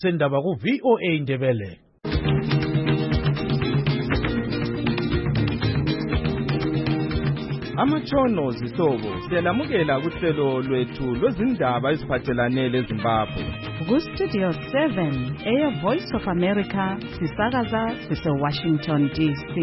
sendaba ku VOA Ndebele. Amatshono zihlobo siyalamukela kuhlelo lwethu lwezindaba eziphathelane leZimbabwe. Ku Studio 7 Air Voice of America sisakaza sise-Washington DC.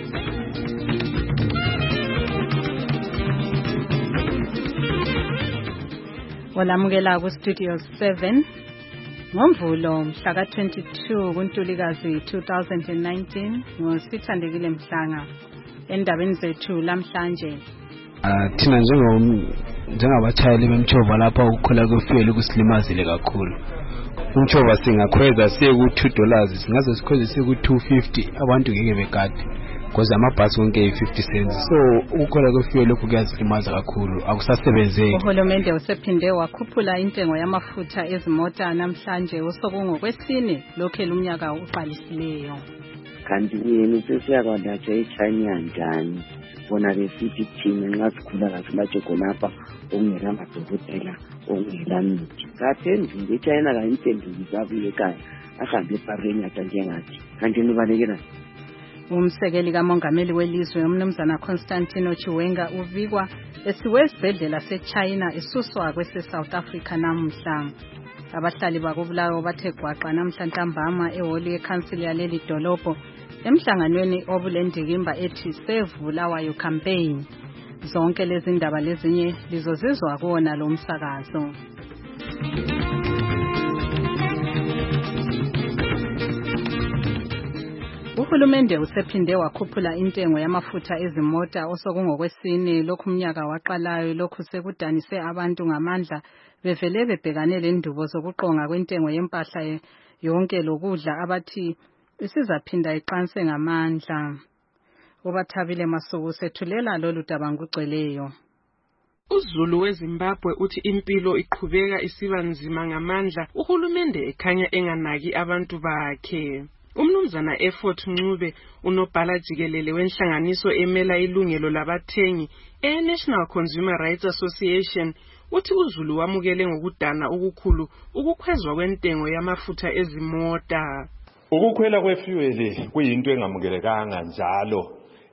Walamukela ku Studio 7 ngoMvulo mhla ka-22 kuNtulikazi 2019 ngosithandekile Mhlanga. Endabeni zethu lamhlanje thina njengabatshayeli bemtshova lapha ukukhola kwefuel kusilimazile kakhulu. Umtshova singakhweza siye ku$2 singaze sikhweze siye ku$250 abantu ngeke begade because amabhasi wonke 50 cents. So ukukhola kwefuel lokhu kuyasilimaza kakhulu akusasebenzeki. Uhulumende usephinde wakhuphula intengo yamafutha ezimota namhlanje osokungokwesine lokho umnyaka uqalisileyo. Kanti yena sesiyakwadatha eChina njani bona besithi thina nxa sikhula kahle batsho khonapha okungela amadokotela okungela mithi kathenzi nje eChina kayimpenduki zabuye ekhaya ahambe epareni ata njengathi kanti nibalekela. Umsekeli kamongameli welizwe umnumzana Constantino Chiwenga uvikwa esiwe esibhedlela seChina esuswa kwese-South Africa namhla. Abahlali bakubulawo bathe gwaqa namhla ntambama ehholi yekhansili yaleli dolobho emhlanganweni obulendikimba ethi Sevulawayo campaign. Zonke lezi ndaba lezinye lizozizwa kuona lo msakazo. Uhulumende usephinde wakhuphula intengo yamafutha ezimota osokungokwesine lokhu umnyaka waqalayo lokhu sekudanise abantu ngamandla bevele bebhekane lendubo zokuqonga kwentengo yempahla yonke lokudla abathi isizaphinda iqanse ngamandla. Ubathabile Masuku sethulela lolu daba ngugcweleyo. uZulu weZimbabwe uthi impilo iqhubeka isiba nzima ngamandla uhulumende ekhanya enganaki abantu bakhe. Umnumzana Effort Ncube unobhala jikelele wenhlanganiso emela ilungelo labathengi National Consumer Rights Association uthi uZulu wamukele ngokudana okukhulu ukukhwezwa kwentengo yamafutha ezimota. Ukukhwela kwefuel kuyinto engamukelekanga njalo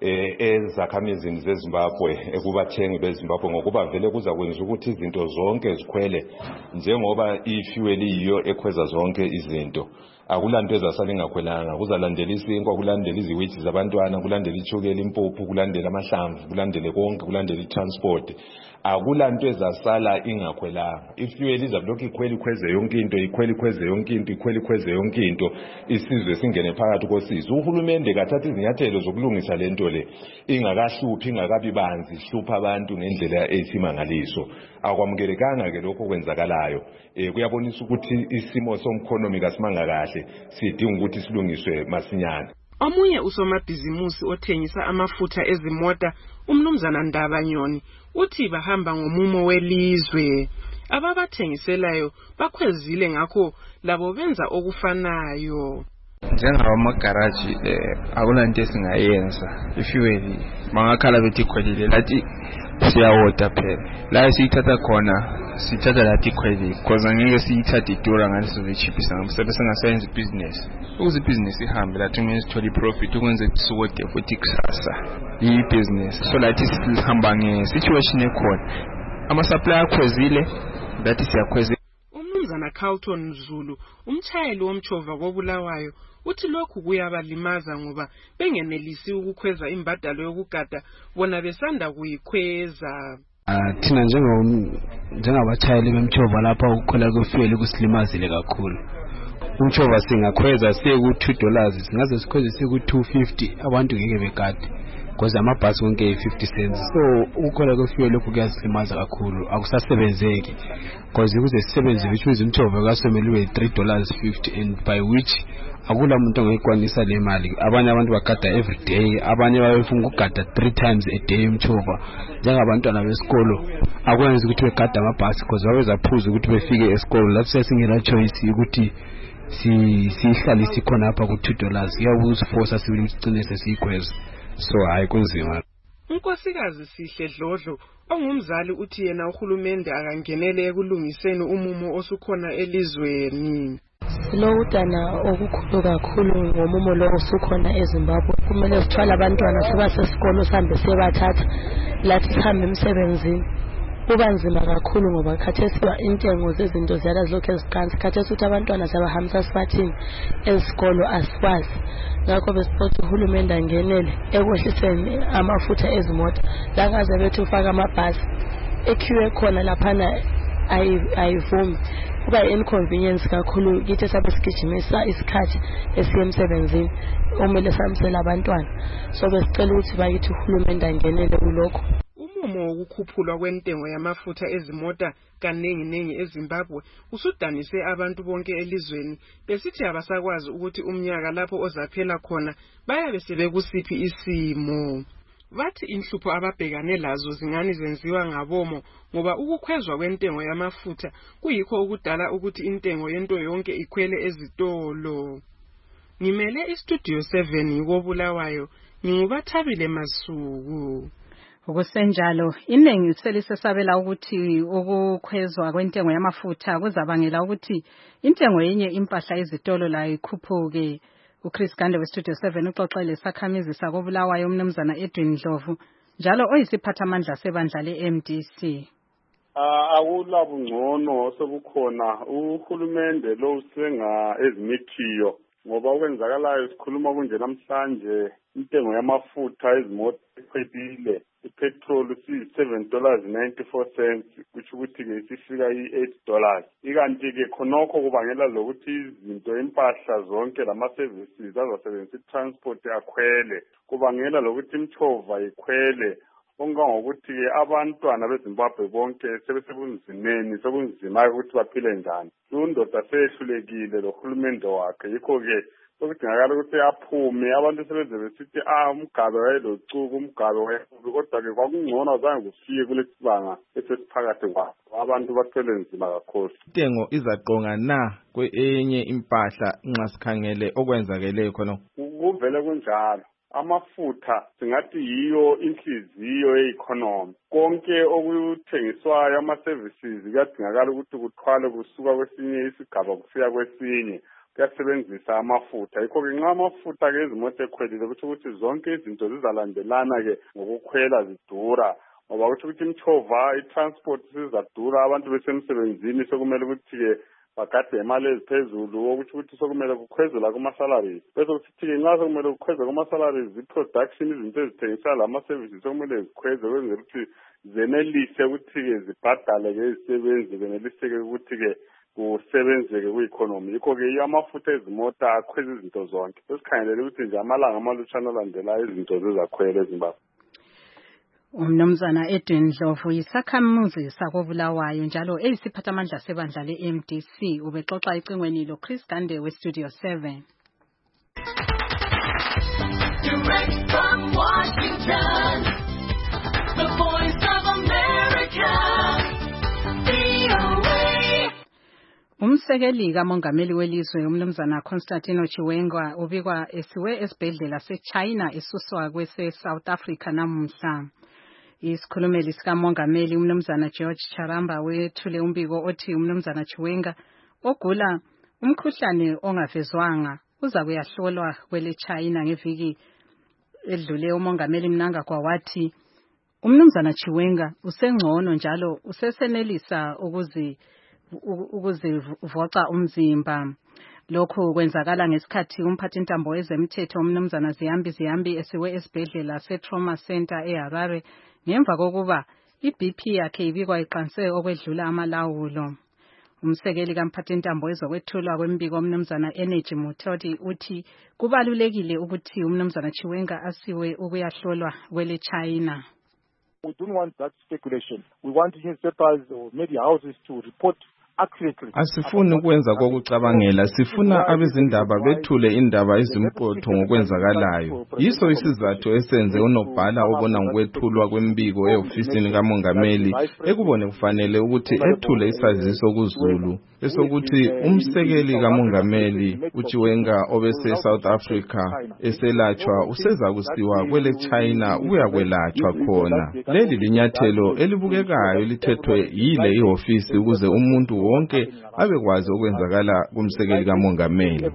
ezakhamizini zeZimbabwe ekubathengi beZimbabwe ngokuba vele kuza kwenza ukuthi izinto zonke zikhwele njengoba ifuel yiyo ekhweza zonke izinto. Akulanto ezasala ingakhwelanga kuzalandela isinkwa kulandela iziwithi zabantwana kulandela ichukela impuphu kulandela amahlamvu kulandele konke kulandela itransport. Akulanto ezasala ingakhwelanga. Ifuel izabulokhu ikhweze yonke into ikhweze yonke into ikhweze yonke into isizwe singene phakathi kosizwe. Uhulumende kathatha izinyathelo zokulungisa lento le ingakahluphi ingakabi banzi ihlupha abantu ngendlela eyisimangaliso. Akwamukelekanga ke lokho kwenzakalayo. Kuyabonisa ukuthi isimo somkhonomi kasimanga kahle sidinga ukuthi silungiswe masinyane. Omunye usomabhizimusi othengisa amafutha ezimota umnumzana Ndabanyoni uthi bahamba ngomumo welizwe. Ababathengiselayo bakhwezile ngakho labo benza okufanayo. Njengabamagaraji akulanto esingayenza ifuel bangakhala bethi khwelile lathi siyawoda phela la siyithatha khona sithatha lathi khwelile because angeke siyithathe idura ngaleso bechiphisa ngamsebenzi sengasenza business ukuze business ihambe lathi kumele sithole profit ukwenza kusukode futhi kusasa business so lathi sihamba nge-situation ekhona ama-supply akhwezile lathi siyakhweza. Umnumzana Carlton Zulu umtshayeli womtshova kobulawayo uthi lokhu kuyabalimaza ngoba bengenelisi ukukhweza imbadalo yokugada bona besanda kuyikhweza. Thina njengabatshayeli bemtshova lapha ukukhola kwefuel kusilimazile kakhulu. Umtshova singakhweza siye ku$2 singaze sikhweze siye ku$250 abantu ngeke begade because amabhasi wonke 50 cents. So ukukhola kwefuel lokhu kuyasilimaza kakhulu akusasebenzeki because kuze sisebenze which means umtshova kasomele $3.50 and by which akula muntu ongayikwanisa le mali. Abanye abantu bagada every day abanye bayefuna ukugada 3 times a day umtshova njengabantwana besikolo akwenza ukuthi begada amabhasi because bawezaphuza ukuthi befike esikolo lapho sesingela choice ukuthi sihlale sikhona lapha ku$2 kuyabusiforce sibicine sesiyikhweza. So hayi kunzima. Unkosikazi Sihle Dlodlo ongumzali uthi yena uhulumende akangenele ekulungiseni umumo osukhona elizweni. Silokudana okukhulu kakhulu ngomumo lo osukhona eZimbabwe. Kumele sithwala abantwana sibasesikolo sihambe sibathatha lathi sihambe emsebenzini. Kuba nzima kakhulu ngoba khathesi intengo zezinto ziyala zilokhu eziqansi. Khathesi ukuthi abantwana siyabahambisa sibathini esikolo asikwazi. Ngakho besiphoqa uhulumende angenele ekwehliseni amafutha ezimoto. La ngaze bethu ufaka amabhasi equeue khona laphana ayivumi. Kuba inconvenience kakhulu kithi sabe sigijimisa isikhathi esiye emsebenzini omele samsela abantwana. So besicela ukuthi bayithi uhulumende angenele kulokho. Umumo wokukhuphulwa kwentengo yamafutha ezimota kanengi eZimbabwe usudanise abantu bonke elizweni besithi abasakwazi ukuthi umnyaka lapho ozaphela khona bayabe sebekusiphi isimo. Bathi inhlupho ababhekane lazo zingani zenziwa ngabomo ngoba ukukhwezwa kwentengo yamafutha kuyikho ukudala ukuthi intengo yento yonke ikhwele ezitolo. Ngimele istudio 7 koBulawayo ngingubathabile Masuku. Ukusenjalo iningi selisesabela ukuthi ukukhwezwa kwentengo yamafutha kuzabangela ukuthi intengo yenye impahla ezitolo la ikhuphuke. uChris Gande westudio 7 uxoxa lesakhamizi sakoBulawayo umnumzana Edwin Ndlovu njalo oyisiphathamandla sebandla leMDC. Akulabungcono sokukhona uhulumende lo usenga ezimithiyo ngoba okwenzakalayo sikhuluma kunje namhlanje intengo yamafutha ezimoto ikhwelile. Ipetrol $7.94 kuthi ukuthi ke sifika $8. Ikanti ke khonokho kubangela lokuthi izinto impahla zonke lama services azasebenzisa transport akhwele. Kubangela lokuthi imchova ikhwele. Ongangokuthi ke abantwana beZimbabwe bonke sebesebunzimeni sokunzima ukuthi baphile njani. Undoda sehlulekile lo hulumende wakhe yikho ke okudingakala ukuthi aphume abantu sebeze besithi umgabe wayelocuku umgabe wayekhulu kodwa ke kwakungcono azange kufike kulesibanga esesiphakathi kwabo abantu bathwele nzima kakhulu. Intengo izaqonga na kwenye impahla nxa sikhangele okwenzakeleyo khona. Kuvele kunjalo. Amafutha singathi yiyo inhliziyo ye-economy. Konke okuthengiswayo ama-services kuyadingakala ukuthi kuthwale kusuka kwesinye isigaba kufika kwesinye. Kuyasebenzisa amafutha. Yikho ke nxa amafutha ke izimoto ekhwelile ukuthi zonke izinto zizalandelana ke ngokukhwela zidura. Ngoba ukuthi imchova i-transport sizadura abantu besemsebenzini sokumele ukuthi ke bagade imali eziphezulu ukuthi sokumele kukhwezela kuma-salaries. Bese kuthi ke nxa sokumele kukhwezela kuma-salaries i-production izinto ezithengiswa lama-services sokumele zikhweze kwenzela ukuthi zenelise ukuthi ke zibhadale ke izisebenzi benelise ke ukuthi ke kusebenzeke ku-economy. Yikho ke amafutha ezimota akhweza izinto zonke. Sesikhangelele ukuthi nje amalanga amalutshwana alandelayo izinto zizakhwela eZimbabwe. Umnumzana Edwin Ndlovu yisakhamuzi sakoBulawayo njalo eyisiphathamandla sebandla leMDC ubexoxa ecingweni loChris Gande westudio 7. Direct from Washington, the voice of America, VOA. Umsekeli kamongameli welizwe umnumzana Constantino Chiwenga ubikwa esiwe esibhedlela seChina esuswa kwese-South Africa namuhla. Isikhulumeli sikamongameli umnumzana George Charamba wethule umbiko othi umnumzana Chiwenga ogula umkhuhlane ongavezwanga uza kuyahlolwa kwele China ngeviki edlule. Umongameli Mnangagwa wathi umnumzana Chiwenga usengcono njalo usesenelisa ukuzivoca umzimba. Lokhu kwenzakala ngesikhathi umphathintambo wezemthetho umnumzana Ziyambi esiwe esibhedlela se-Trauma Center eHarare ngemva kokuba iBP yakhe ibikwa iqanse okwedlula amalawulo. Umsekeli kamphathintambo wezokwethulwa kwembiko umnumzana Energy Mutoti uthi kubalulekile ukuthi umnumzana Chiwenga asiwe ukuyahlolwa kwele China. We don't want that speculation. We want newspapers or media houses to report. Asifuni ukwenza kokucabangela, sifuna abezindaba bethule indaba ezimqotho ngokwenzakalayo. Yiso isizathu esenze unobhala obona ngokwethulwa kwembiko eofisini kamongameli ekubone kufanele ukuthi ethule isaziso kuZulu. esokuthi umsekeli kamongameli uChiwenga obese South Africa eselatshwa useza kusiwa kwele China uyakwelatshwa khona. Leli linyathelo elibukekayo lithethwe yile ihofisi ukuze umuntu wonke abekwazi okwenzakala kumsekeli kamongameli.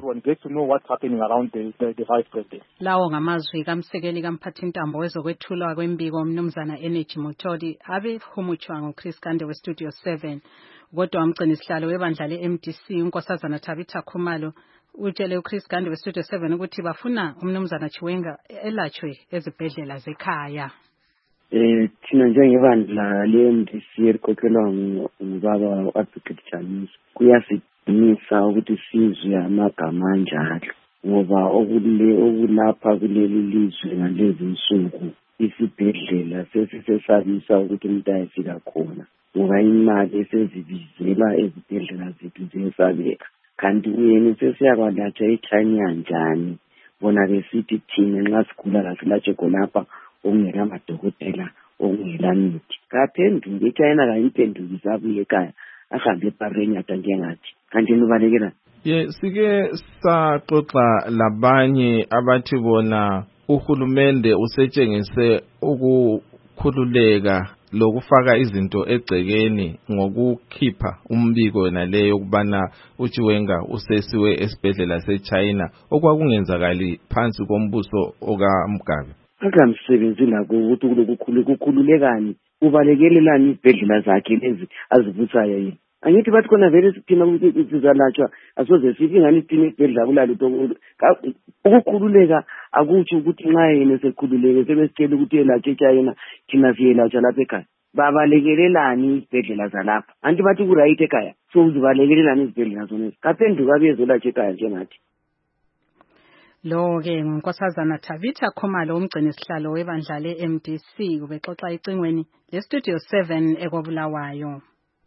Lawo ngamazwi kamsekeli kamphathintambo wezokwethulwa kwembiko umnumzana Energy Mutoli abehumutshwa nguChris Gande weStudio 7. Kodwa umgcini isihlalo webandla leMDC unkosazana Tabitha Khumalo utshele uChris Gande weStudio 7 ukuthi bafuna umnumzana Chiwenga elatshwe ezibhedlela zekhaya. Thina njengebandla leMDC elikhokhelwa ngubaba uAdvocate James kuyasidinisa ukuthi sizwe amagama anjalo ngoba okulapha kuleli lizwe ngalezi insuku isibhedlela sesisesabisa ukuthi umuntu ayefika khona ngoba imali esezibizela ezibhedlela zethu ziyesabeka. Kanti uyena sesiyakwalatshwa eChina njani bona besithi thina nxa sigula kasilatshe khonapha okungela amadokotela okungela mithi. Kaphenduke eChina kayiphendukise abuye ekhaya ahambe ePareni atanjengathi kanti nibalekela. Sike saxoxa labanye abathi bona uhulumende usetshengise ukukhululeka lokufaka izinto egcekeni ngokukhipha umbiko wena leyo ukubana uChiwenga usesiwe esibhedlela seChina okwakungenzakali phansi kombuso okaMgabe. Akamsebenzi lakho ukuthi kukhululekani ubalekelelani izibhedlela zakhe lezi azivusayo yena. Angithi bathi khona vele sithina ukuthi sizalatshwa asoze sithi ngani sithina isibhedlela kulalutho ukukhululeka akutsho ukuthi nxa yena sekhululeke sebesitshela ukuthi elatshwe eChina thina siyelatshwa lapha ekhaya. Babalekelelani izibhedlela zalapha anti bathi kuright ekhaya so uzibalekelelani izibhedlela zona kaphenduka bezolatshwa ekhaya njengathi. Lo-ke ngunkosazana Tabitha Khumalo umgcini isihlalo webandla leMDC ubexoxa icingweni leStudio 7 ekobulawayo.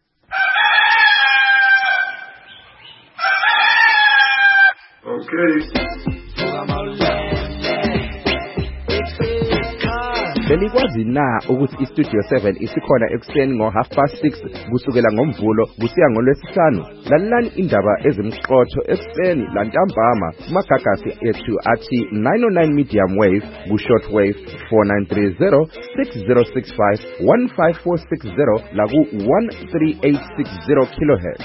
Benikwazi na ukuthi iStudio 7 isikhona ekuseni ngo6:30 kusukela ngoMvulo kusiya ngoLwesihlanu? Lalelani indaba ezimqotho ekuseni lantambama kumagagasi ethu athi 909 medium wave ku-short wave 4930 6065 15460 laku 13860 kHz.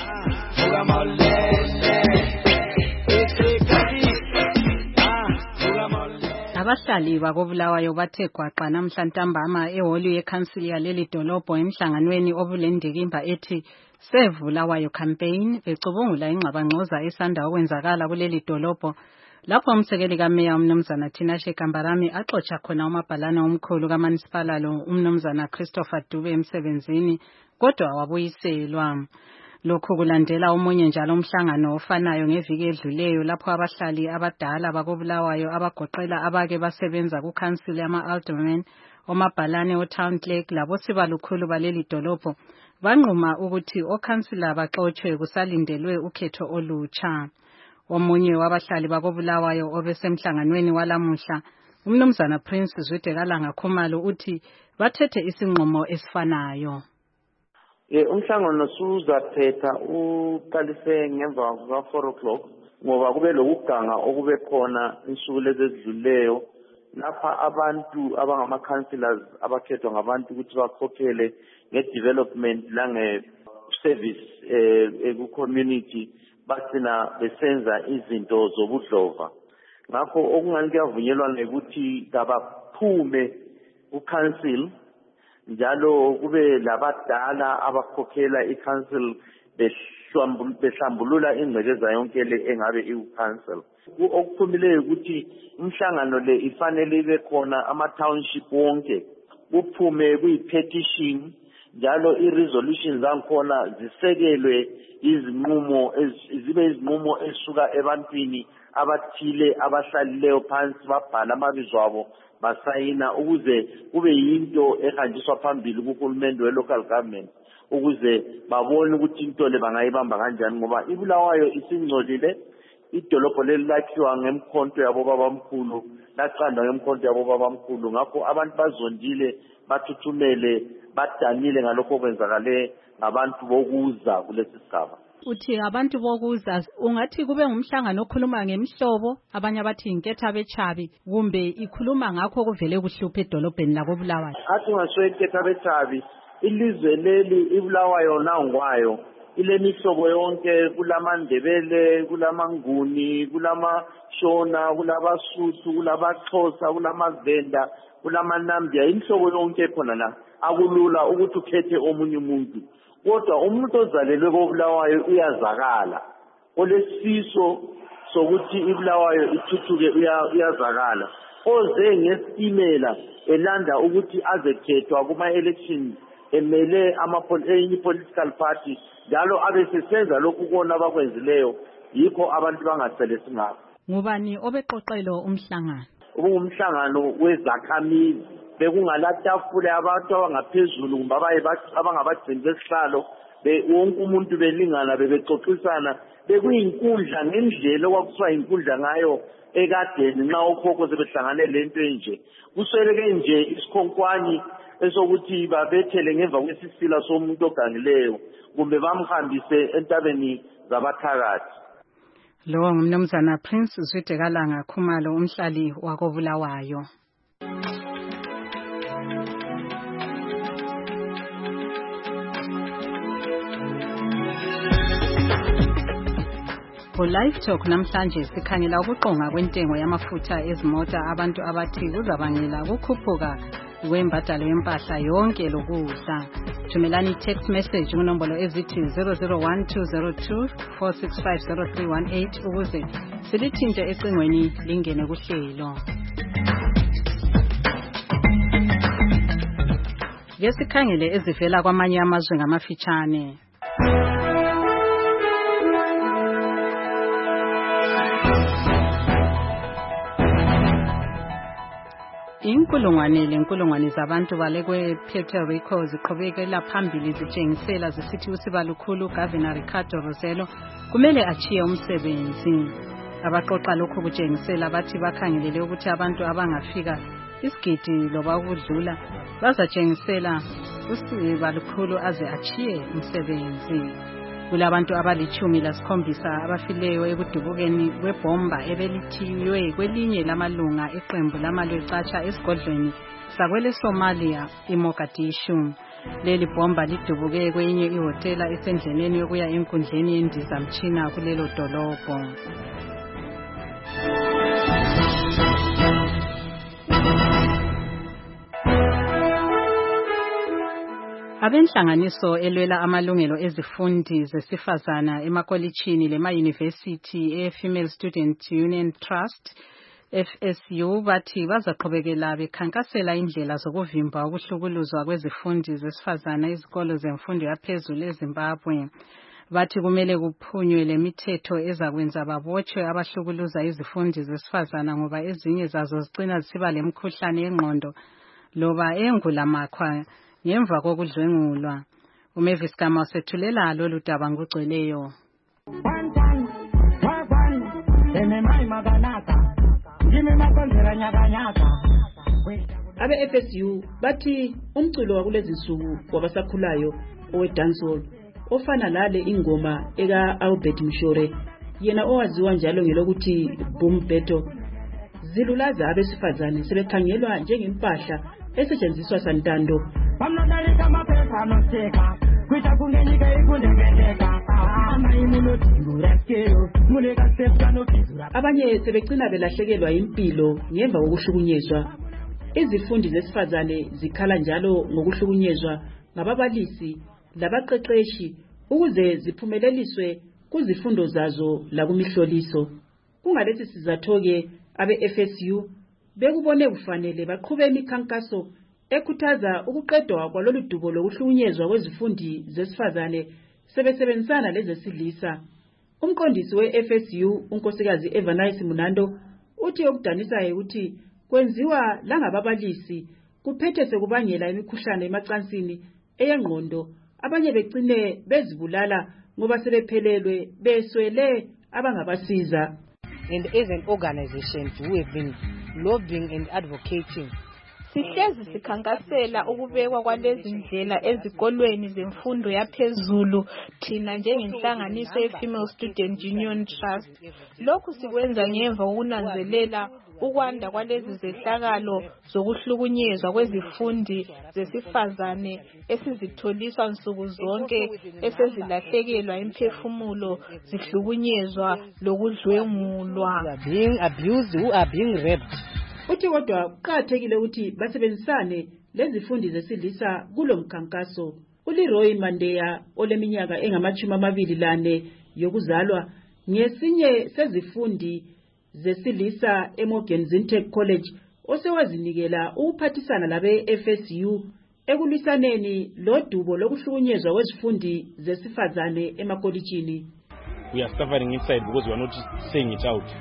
Abahlali bakobulawayo bathe gwaqa namhla ntambama ehholi yeCouncil yaleli dolobho emhlanganweni obulendikimba ethi Sevulawayo campaign becubungula ingxabangxoza esanda okwenzakala kuleli dolobho lapho umsekeli kameya umnumzana Tinashe Kambarami axotsha khona umabhalana omkhulu kaMunicipal lo umnumzana Christopher Dube emsebenzini kodwa wabuyiselwa. Lokhu kulandela omunye njalo umhlangano ofanayo ngeviki edluleyo lapho abahlali abadala bakobulawayo abagoqela abake basebenza kuCouncil yama-Alderman omabhalane oTown Clerk labo sibalukhulu baleli dolobho banquma ukuthi okhansila baxotshwe kusalindelwe ukhetho olutsha. Omunye wabahlali bakobulawayo obesemhlanganweni walamuhla umnumzana Prince Zwidekalanga Khumalo uthi bathethe isinqumo esifanayo. Umhlangano suzaphetha uqalise ngemva kwa 4:00 ngoba kube lokuganga okube khona insuku lezi ezidluleyo lapha abantu abangama-councillors abakhethwa ngabantu ukuthi bakhokhele nge-development lange-service ku-community bagcina besenza izinto zobudlova. Ngakho okungani kuyavunyelwana ukuthi kabaphume ku-council njalo kube labadala abakhokhela i-council behlambulula ingcekeza yonke le engabe iku-council. Okuphumileyo ukuthi umhlangano le ifanele ibe khona ama-township wonke kuphume kuyi-petition njalo i-resolution zakhona zisekelwe izinqumo zibe izinqumo esuka ebantwini abathile abahlalileyo phansi babhala amabizo abo basayina ukuze kube yinto ehanjiswa phambili kuhulumende we-local government ukuze babone ukuthi into le bangayibamba kanjani ngoba iBulawayo isingcolile. Idolobho leli lakhiwa ngemkhonto yabo babamkhulu laqandwa ngemkhonto yabo babamkhulu ngakho abantu bazondile bathuthumele badanile ngalokho kwenzakale ngabantu bokuza kulesi sigaba. uthi abantu bokuza ungathi kube ngumhlangano okhuluma ngemihlobo, abanye abathi inketha bechabi, kumbe ikhuluma ngakho kuvele kuhluphe edolobheni lako Bulawayo. Athi ungaswenketha bechabi, ilizwe leli iBulawayo nangwayo ile mihlobo yonke, kulamandebele, kulamanguni, kulamashona, kulabasuthu, kulabaxhosa, kulamavenda, kulamanambia, imihlobo yonke khona la. Akulula ukuthi ukhethe omunye umuntu, kodwa umuntu ozalelwe koBulawayo uyazakala. Olesifiso sokuthi iBulawayo ithuthuke uyazakala. Oze ngesitimela elanda ukuthi azekhethwa kuma-elections emele enye political party, njalo abesesenza lokhu kona abakwenzileyo, yikho abantu bangasele singapho. Ngubani obeqoqelo umhlangano? Ubungumhlangano wezakhamizi, bekungalatafula abantu abangaphezulu kumbe abangabagcini besihlalo, wonke umuntu belingana, bebexoxisana, bekuyinkundla ngendlela okwakusiwa inkundla ngayo ekadeni nxa okhokho sebehlangane lento enje. Kusweleke nje isikhonkwane esokuthi babethele ngemva kwesisila somuntu ogangileyo kumbe bamhambise entabeni zabathakathi. Lo ngumnumzana Prince Zwitekalanga Khumalo, umhlali wako Bulawayo. Live Talk namhlanje sikhangela ukuqonga kwentengo yamafutha ezimota, abantu abathi kuzabangela ukukhuphuka kwembadalo yempahla yonke lokudla. Thumelani text message kunombolo ezithi 001202465038 ukuze silithinte ecingweni lingene kuhlelo. Ngesikhangele ezivela kwamanye amazwe ngamafitshane. Inkulungwane zabantu balekwe Puerto Rico ziqhubekela phambili zitshengisela zisithi usibalukhulu Governor Ricardo Rosello kumele achiye umsebenzi. Abaqoqa lokho kutshengisela bathi bakhangelele ukuthi abantu abangafika isigidi loba ukudlula bazatshengisela usibalukhulu aze achiye umsebenzi. Kulabantu abali-17 abafileyo ekudubukeni kwebhomba ebelithiywe kwelinye lamalunga eqembu lamalwecatsha esigodlweni sakwele Somalia iMogadishu. Leli bhomba lidubuke kwenye ihotela esendleleni yokuya enkundleni yendizamtshina kulelo dolobho. Abenhlanganiso elwela amalungelo ezifundi zesifazana emakolitshini lema-university Female Student Union Trust FSU bathi bazaqhubekela bekhankasela indlela zokuvimba ukuhlukuluzwa kwezifundi zesifazana ezikolo zemfundo yaphezulu eZimbabwe. Bathi kumele kuphunywe lemithetho ezakwenza babotshwe abahlukuluza izifundi zesifazana ngoba ezinye zazo zicina zisiba lemkhuhlane yengqondo loba engulamakhwa ngemva kokudlwengulwa. uMavis Gama usethulela lolu daba ngugcweleyo. Abe-FSU bathi umculo wakulezi nsuku wabasakhulayo owe-dancehall ofana lale ingoma eka-Albert Mshore, yena owaziwa njalo ngelokuthi Boom Beto, zilulaza abesifazane sebekhangelwa njengempahla esetshenziswa santando. Abanye sebegcina belahlekelwa impilo ngemva kokuhlukunyezwa. Izifundi zesifazane zikhala njalo ngokuhlukunyezwa ngababalisi labaqeqeshi ukuze ziphumeleliswe kuzifundo zazo lakumihloliso. Kungalesi sizatho-ke abe-FSU bekubone kufanele baqhube imikhankaso ekhuthaza ukuqedwa kwalolu dubo lokuhlukunyezwa kwezifundi zesifazane sebesebenzisana lezesilisa. Umqondisi we-FSU unkosikazi Evanice Munando uthi okudanisayo ukuthi kwenziwa langababalisi kuphethe sekubangela imikhuhlane emacansini eyengqondo, abanye begcine bezibulala ngoba sebephelelwe beswele abangabasiza. And as an organization, we have been lobbying and advocating Sihlezi sikhankasela ukubekwa kwalezi ndlela ezikolweni zemfundo yaphezulu thina njengenhlanganiso ye-Female Student Union Trust. Lokhu sikwenza ngemva kokunanzelela ukwanda kwalezi zehlakalo zokuhlukunyezwa kwezifundi zesifazane esizitholiswa nsuku zonke, esezilahlekelwa imphefumulo, zihlukunyezwa lokudlwengulwa. Uthi kodwa kuqakathekile ukuthi basebenzisane lezifundi zesilisa kulo mkhankaso. uLeroy Mandeya oleminyaka engama-24 yokuzalwa ngesinye sezifundi zesilisa eMorgan Zintech College osewazinikela ukuphathisana labe-FSU ekulwisaneni lodubo lokuhlukunyezwa kwezifundi zesifazane emakolitshini. We are suffering inside because we are not saying it out.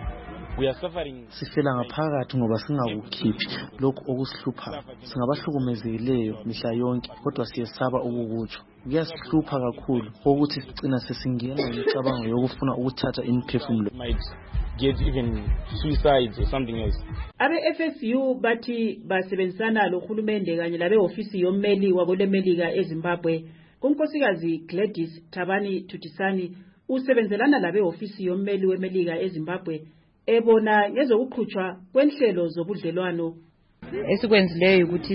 Sifela ngaphakathi ngoba singakukhiphi lokhu okusihlupha. Singabahlukumezekileyo mihla yonke kodwa siyesaba ukukutsho. Kuyasihlupha kakhulu ukuthi sicina sesingena imicabango yokufuna ukuthatha imphefumulo. Get even suicides or something else. Abe-FSU bathi basebenzisana lohulumende kanye labe-ofisi yommeli wabolemelika eZimbabwe. Unkosikazi Gladys Thabani Thutisani usebenzelana labe-ofisi yommeli wemelika eZimbabwe ebona ngezokuqhutshwa kwenhlelo zobudlelwano. Esikwenzileyo ukuthi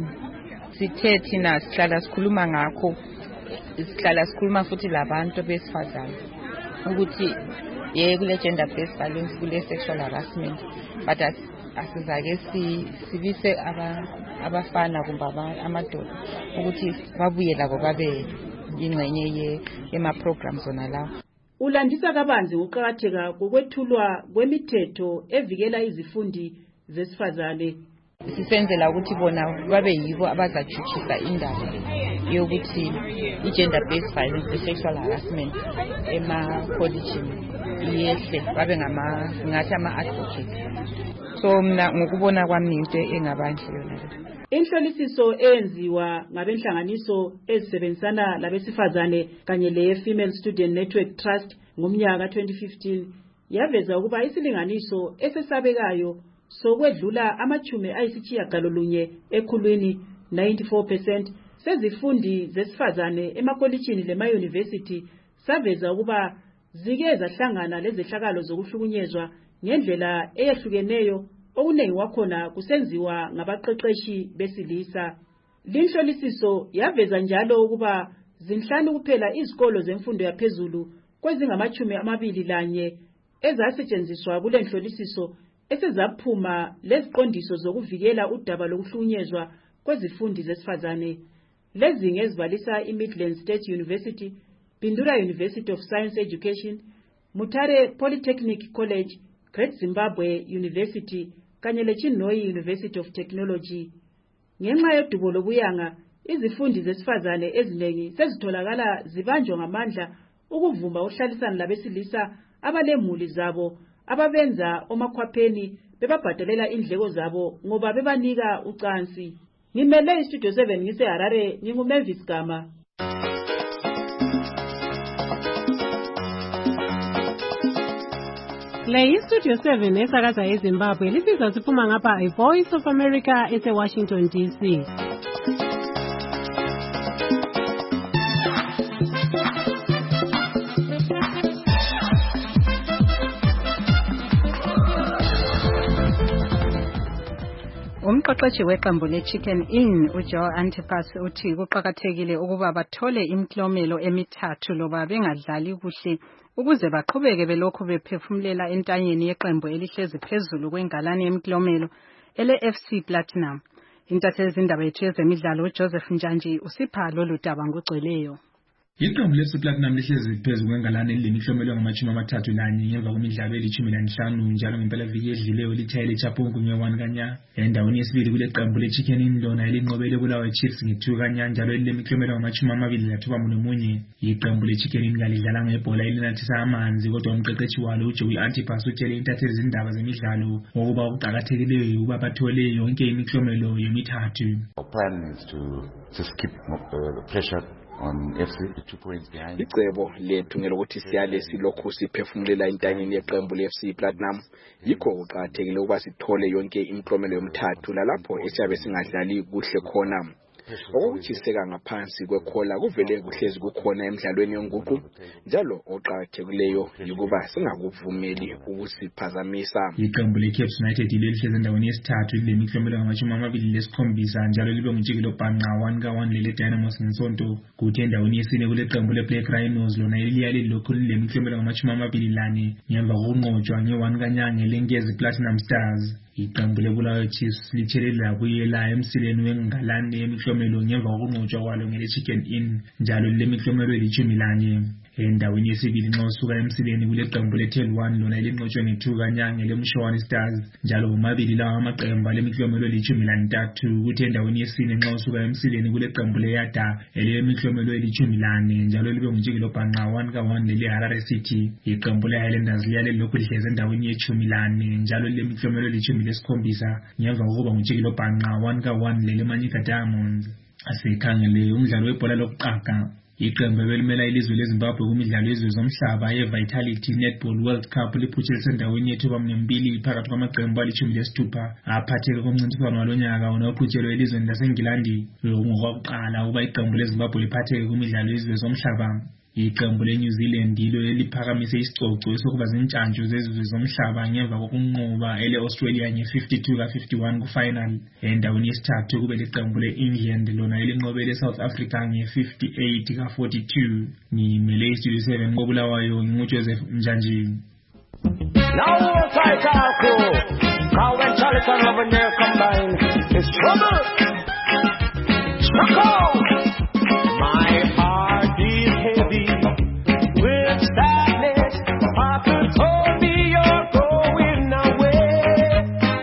sithe thina sihlala sikhuluma ngakho, sihlala sikhuluma futhi labantu besifazane ukuthi kule gender based violence, kule sexual harassment, but asizake sibise abafana kumbe amadoda ukuthi babuye labo babe ingxenye yema-programs zona lawo. Ulandisa kabanzi ukuqakatheka kokwethulwa kwemithetho evikela izifundi zesifazane. Sisenzela ukuthi bona babe yibo abazajutshisa indaba yokuthi i-gender based violence, i-sexual harassment ema-collegeini yehle, babe ngathi ama-advocates. So mina ngokubona kwami into engabanjwe yona. Inhlolisiso eyenziwa ngabenhlanganiso ezisebenzisana labesifazane kanye le-Female Student Network Trust ngomnyaka 2015 yaveza ukuba isilinganiso esesabekayo sokwedlula ama-90 ekhulwini 94% sezifundi zesifazane emakolitshini lema-university saveza ukuba zike zahlangana lezehlakalo zokuhlukunyezwa ngendlela eyehlukeneyo, okuningi wakhona kusenziwa ngabaqeqeshi besilisa. Linhlolisiso yaveza njalo ukuba zinhlanu kuphela izikolo zemfundo yaphezulu kwezingama-21 ezasetshenziswa kule nhlolisiso esezaphuma leziqondiso zokuvikela udaba lokuhlukunyezwa kwezifundi zesifazane. Lezi ngezibalisa iMidlands State University, Pindura University of Science Education, Mutare Polytechnic College, Great Zimbabwe University kanye leChinhoyi University of Technology. Ngenxa yodubo lobuyanga, izifundi zesifazane eziningi sezitholakala zibanjwa ngamandla ukuvuma uhlalisana labesilisa abalemuli zabo ababenza omakhwapheni bebabhadalela indleko zabo ngoba bebanika ucansi. Ngimele iStudio 7 ngiseHarare, nginguMavis Gama. Le iStudio 7 esakaza eZimbabwe libizwa siphuma ngapha iVoice of America eseWashington DC. Umqeqeshi weqembu leChicken Inn uJoe Antipas uthi kuqakathekile ukuba bathole imiklomelo emithathu loba bengadlali kuhle ukuze baqhubeke belokhu bephefumulela entanyeni yeqembu elihlezi phezulu kwengalane yemiklomelo ele-FC Platinum. Intatheli zindaba yethu yezemidlalo uJoseph Njanji usipha lolu daba ngogcweleyo. Iqembu le-FC Platinum lihlezi phezulu kwengalane elilemiklomelo engama-31 ngemva kwemidlalo eli-15 njalo ngempelaviki edluleyo lithayile eChapungu nge-1 kanya. Endaweni yesibili kule qembu leChicken Inn lona elinqobele Bulawayo Chiefs nge-2 kanya njalo elilemiklomelo engama-29. Iqembu leChicken Inn kalidlalanga ibhola elinathisa amanzi kodwa umqeqeshi walo uJoe Antipas utshele intatheli zindaba zemidlalo ukuba okuqakathekileyo ukuba bathole yonke imiklomelo yomithathu. Our plan is to just keep pressure on FC, 2 points behind. Icebo lethu ngelokuthi siyale silokhu siphefumulela intanyeni yeqembu leFC Platinum yikho uqathekile ukuba sithole yonke imiklomelo yomthathu lalapho esiyabe singadlali kuhle khona. Okuchiseka ngaphansi kwekhola kuvele kuhlezi kukhona emidlalweni yonguqu njalo oqathekileyo ukuba singakuvumeli ukusiphazamisa. Iqembu leCaps United lihlezi endaweni yesithathu lemiklomelo ngama-27 njalo libe ngumjikelo bhanqa 1-1 lele Dynamos ngesonto. Kuthi endaweni yesine kule qembu leBlack Rhinos lona eliyale lokhu lemiklomelo ngama-24 ngemva kokunqotshwa nge-1 kaNyanga lenkezi Platinum Stars. Iqembu leBulawayo Chiefs lithelela kuyela emsileni wengalane yemiklomelo ngemva kokunqotshwa kwalo ngele Chicken Inn njalo lemiklomelo eli-11. Endaweni yesibili nxa usuka emsileni kule qembu leTel 1 lona elinqotshwe nge-2 kaNyanga leMshwana Stars njalo omabili lawa amaqembu lemiklomelo eli-13. Kuthi endaweni yesine nxa usuka emsileni kule qembu leYada elemiklomelo eli-14 njalo libe ngumjikelo bhanqa 1-1 lele Harare City. Iqembu leHighlanders liyale lokhu lihlezi endaweni ye-14 njalo lemiklomelo eli-17 ngemva kokuba ngumjikelo bhanqa 1-1 lele Manyika Diamonds. Asikhangele umdlalo webhola lokuqaga. Iqembu ebelimela ilizwe leZimbabwe kumidlalo yezwe zomhlaba ye-Vitality Netball World Cup liphuthelise endaweni yethuba mbili phakathi kwamaqembu ali-16 aphatheke komncintiswano walonyaka onophuthelwe elizweni laseNgilandi. Ngokwakuqala ukuba iqembu leZimbabwe liphatheke kumidlalo yezwe zomhlaba. Iqembu leNew Zealand yilo eliphakamise isicoco esokuba zintshantshu zezizwe zomhlaba ngemva kokunqoba ele-Australia nge-52-51 ku-final. Endaweni yesithathu kube liqembu le-England lona elinqobele South Africa nge-58-42. Ngimele iStudio 7 koBulawayo nginguJoseph Mjanjini. Now what I talk to, how when Charlton over there combine, it's trouble. Struggle. My heart is heavy with sadness. Papa told me you're going away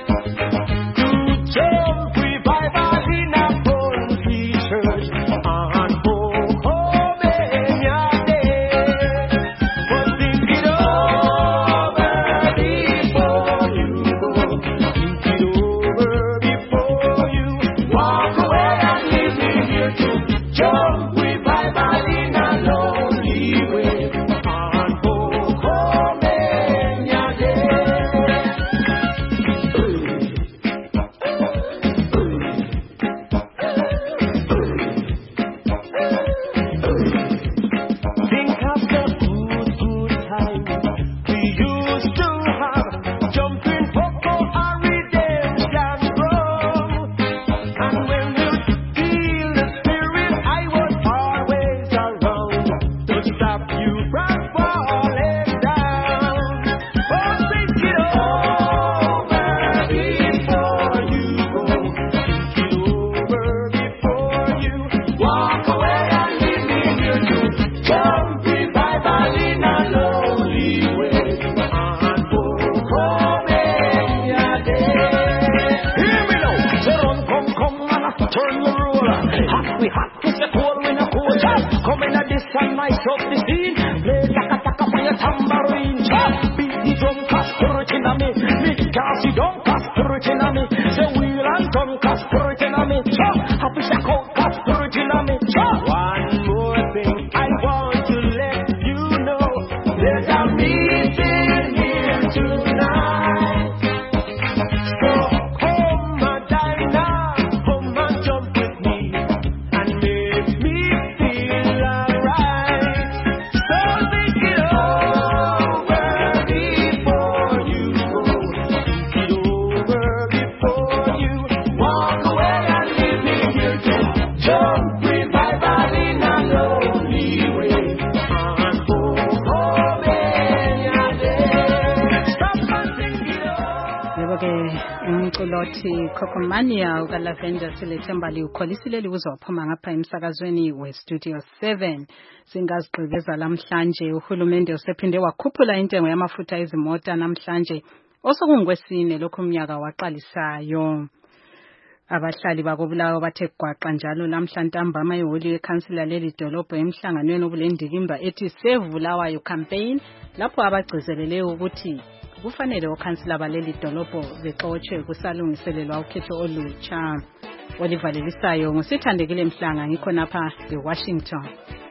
to jump revival in a country church and home in your day. But think it over before you go. Think it over before you walk away and leave me here to jump revival in a lonely way and home in your day. Think of the good times we used to have, jumping Poco or redemption drum. And when you feel the spirit, I was always around to stop you from falling down. Oh, think it over before you go. Think it over before you walk away and leave me here to jump revival in a lonely way and home in your day. Hear me now, so run, come and turn your roller. Hot we hot, kiss the cold when you cold. Come in at this and nice up the scene. Play taka for your tambourine. Beat the drum, cast spirit in me. Me cast the drum, cast spirit in me. Say wheel and drum, cast spirit in me. Happy shack out, cast spirit in me. One more thing I want to let you know. There's a meeting here tonight. So come and dine, come and jump with me and make me feel alright. So think it over before you go. Think it over before you walk away and leave me here to jump revival in a lonely way and home in your day. Stop and think it over. Yebo ke umculothi Kokomania ukaLavender Silethemba liukholisile lizophuma ngapha emsakazweni weStudio 7. Singazigqibeza namhlanje uhulumende usephinde wakhuphula intengo yamafutha ezimota namhlanje osokungwesine lokho umnyaka waqalisayo. Abahlali bakoBulawayo bathe gwaqa njalo namhlanje ntambama iholi yeCouncil leli dolobho emhlanganweni obulendikimba ethi Save Bulawayo campaign lapho abagcizelele ukuthi kufanele oCouncil baleli dolobho bexotshe kusalungiselelwa ukhetho olutsha. olivalelisayo ngusithandekile Mhlanga ngikhonapha eWashington.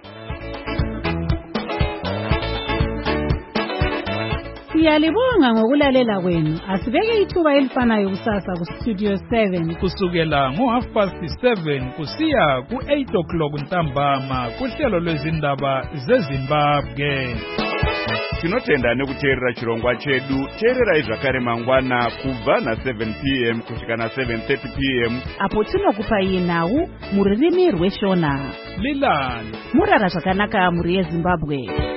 Siyalibonga ngokulalela kwenu. Asibeke ithuba elifanayo kusasa kuStudio 7 kusukela ngo7:30 kusiya ku8 ntambama kuhlelo lwezindaba zeZimbabwe. Tinotenda nekuteerera chirongwa chedu. Teererai zvakare mangwana kubva na7 p.m. kusvika na7:30 p.m. apo tinokupai nhau muririmi rweshona. Lilani murara zvakanaka muri yeZimbabwe.